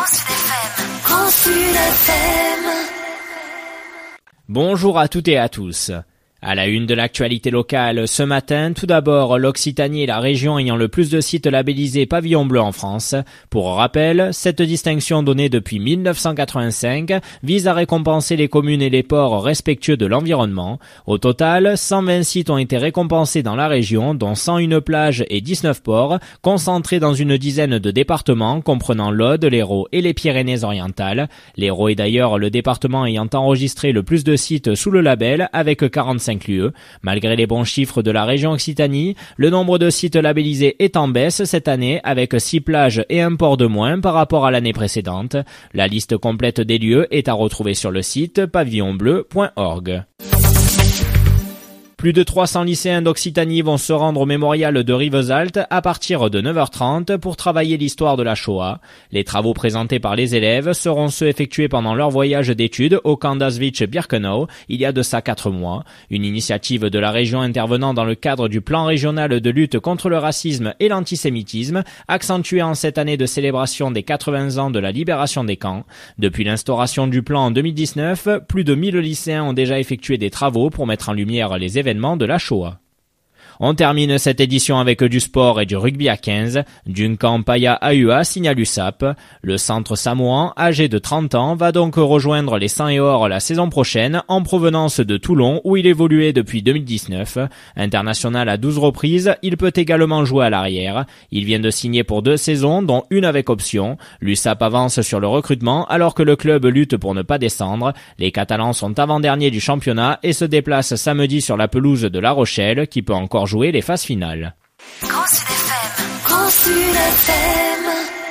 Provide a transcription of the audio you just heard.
Grand Sud FM. Bonjour à toutes et à tous. À la une de l'actualité locale ce matin, tout d'abord, l'Occitanie est la région ayant le plus de sites labellisés pavillon bleu en France. Pour rappel, cette distinction donnée depuis 1985 vise à récompenser les communes et les ports respectueux de l'environnement. Au total, 120 sites ont été récompensés dans la région, dont 101 plages et 19 ports, concentrés dans une dizaine de départements comprenant l'Aude, l'Hérault et les Pyrénées-Orientales. L'Hérault est d'ailleurs le département ayant enregistré le plus de sites sous le label avec 45 lieux. Malgré les bons chiffres de la région Occitanie, le nombre de sites labellisés est en baisse cette année avec 6 plages et un port de moins par rapport à l'année précédente. La liste complète des lieux est à retrouver sur le site pavillonbleu.org. Plus de 300 lycéens d'Occitanie vont se rendre au mémorial de Rivesaltes à partir de 9h30 pour travailler l'histoire de la Shoah. Les travaux présentés par les élèves seront ceux effectués pendant leur voyage d'études au camp d'Auschwitz-Birkenau il y a de ça 4 mois. Une initiative de la région intervenant dans le cadre du plan régional de lutte contre le racisme et l'antisémitisme, accentué en cette année de célébration des 80 ans de la libération des camps. Depuis l'instauration du plan en 2019, plus de 1000 lycéens ont déjà effectué des travaux pour mettre en lumière les événements de la Shoah. On termine cette édition avec du sport et du rugby à 15. Duncan Paya Ahua signe à l'USAP. Le centre samoan, âgé de 30 ans, va donc rejoindre les 100 et or la saison prochaine en provenance de Toulon où il évoluait depuis 2019. International à 12 reprises, il peut également jouer à l'arrière. Il vient de signer pour 2 saisons, dont une avec option. L'USAP avance sur le recrutement alors que le club lutte pour ne pas descendre. Les Catalans sont avant-derniers du championnat et se déplacent samedi sur la pelouse de La Rochelle qui peut encore jouer les phases finales. Grand Sud FM. Grand Sud FM.